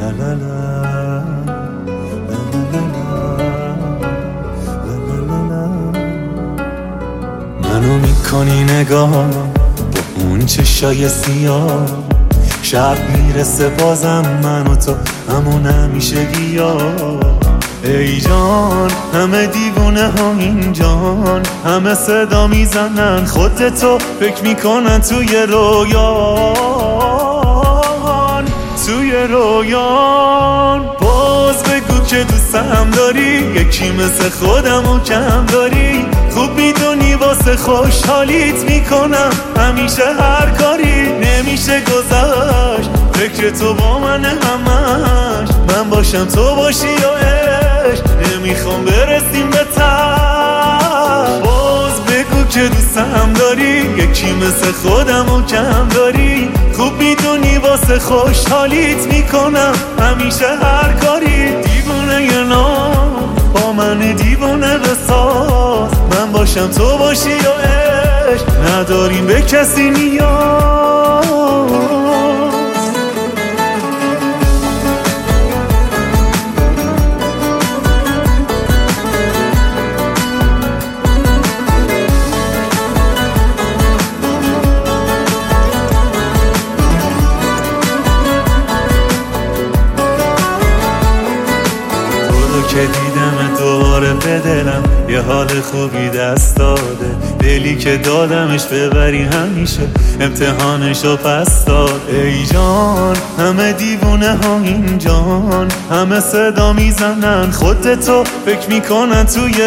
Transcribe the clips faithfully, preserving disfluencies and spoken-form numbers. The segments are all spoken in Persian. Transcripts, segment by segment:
لا لا لا منو میکنی نگاه با اون چشای سیاه، شب میرسه بازم من و تو همون همیشگی ها. ای جان همه دیوونه ها این جان، همه صدا میزنن خودتو فکر میکنن توی رویان، توی رویان. باز بگو که دوستم داری، یکی مثل خودمو کم داری. خوب میدونی واسه خوشحالیت میکنم همیشه هر کاری. نمیشه گذشت فکر تو با من همش، من باشم تو باشی و عشق، نمیخوام برسیم به ته. باز بگو که دوستم داری، یکی مثل خودمو کم داری. خوب میدونی واسه خوشحالیت میکنم همیشه هر کاری. دیوونه یه نام با من دیوونه بساز، من باشم تو باشی و عشق، نداریم به کسی نیاز. که دیدم دوباره به دلم یه حال خوبی دست داده. دلی که دادمش ببری همیشه امتحانشو پس داد. ای جان همه دیوونه ها این جان، همه صدا میزنن خودتو فکر میکنن توی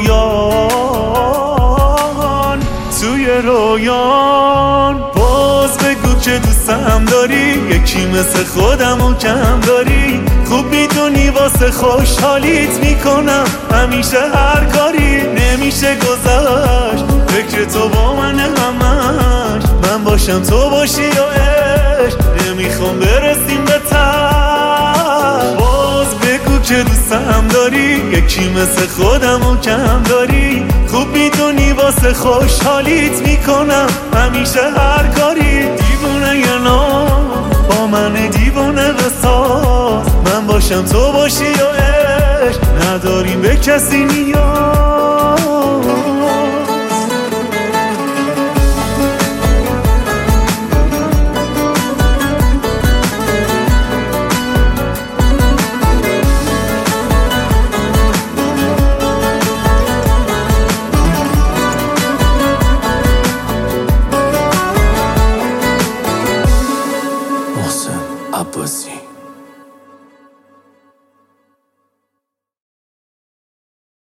رویان، توی رویان. باز بگو که دوستم داری، یکی مثل خودمو کم داری. خوب میدونی واسه خوشحالیت میکنم همیشه هر کاری. نمیشه گذشت فکر تو با من همش، من باشم تو باشی و عشق، نمیخوام برسیم به ته. باز بگو که دوستم داری، یکی مثل خودمو کم داری. خوب میدونی واسه خوشحالیت میکنم همیشه هر کاری. دیوونه یه نام با من دیوونه بساز، من باشم تو باشی و عشق، نداریم به کسی نیاز.